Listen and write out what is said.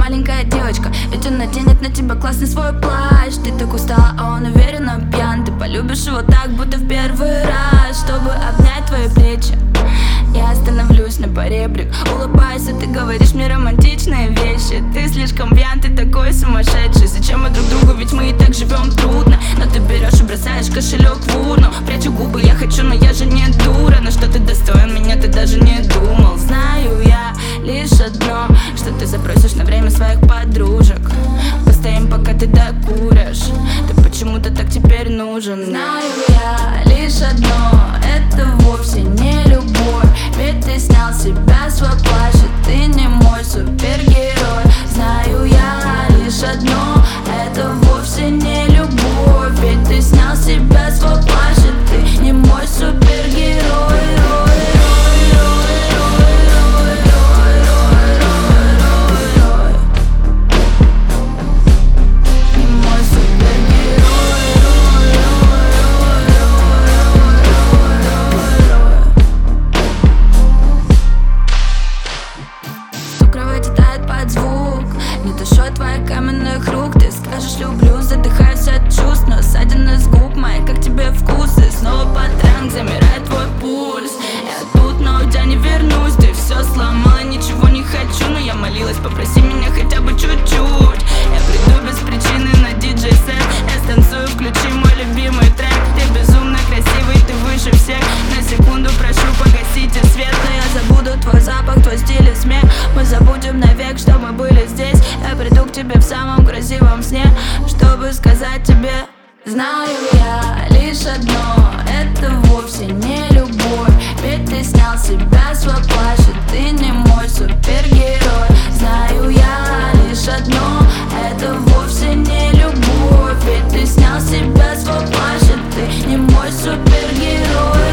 маленькая девочка, ведь он наденет на тебя классный свой плащ. Ты так устала, а он уверенно пьян. Ты полюбишь его так, будто в первый раз. Чтобы обнять твои плечи, я остановлюсь на поребрик. Улыбайся, ты говоришь мне романтичные вещи. Ты слишком пьян, ты такой сумасшедший. Зачем мы друг другу, ведь мы и так живем трудно. Но ты берешь и бросаешь кошелек в урну. Прячу губы, я хочу, но я же не дура. Но что ты достоин меня, ты даже не думал. Знаю я лишь одно, что ты запросишь на время своих подружек. Постоим, пока ты докуришь. Ты почему-то так теперь нужен. Знаю я лишь одно, это вовсе не любовь. Ведь ты снял с себя свой плащ, и ты не мой супергерой. Знаю я лишь одно, это вовсе не любовь. Ведь ты снял с себя свой плащ, и ты не мой супергерой. Душой твоих каменных рук. Ты скажешь люблю, задыхаюсь от чувств. Но ссадины с губ мои, как тебе вкусы. Снова под ранг замирает твой пульс. Я тут, но у тебя не вернусь. Ты все сломала, ничего не хочу. Но я молилась, попроси меня хотя бы чуть-чуть. Я приду без причины на диджей-сет. Я станцую, включи мой любимый трек. Ты безумно красивый, ты выше всех. На секунду прошу, погасите свет. Но я забуду твой запах, твой стиль и смех. Мы забудем навек, что мы были здесь. Я приду к тебе в самом красивом сне, чтобы сказать тебе: знаю я лишь одно, это вовсе не любовь. Ведь ты снял с себя свой плащ, и ты не мой супергерой. Знаю я лишь одно, это вовсе не любовь. Ведь ты снял с себя свой плащ, и ты не мой супергерой.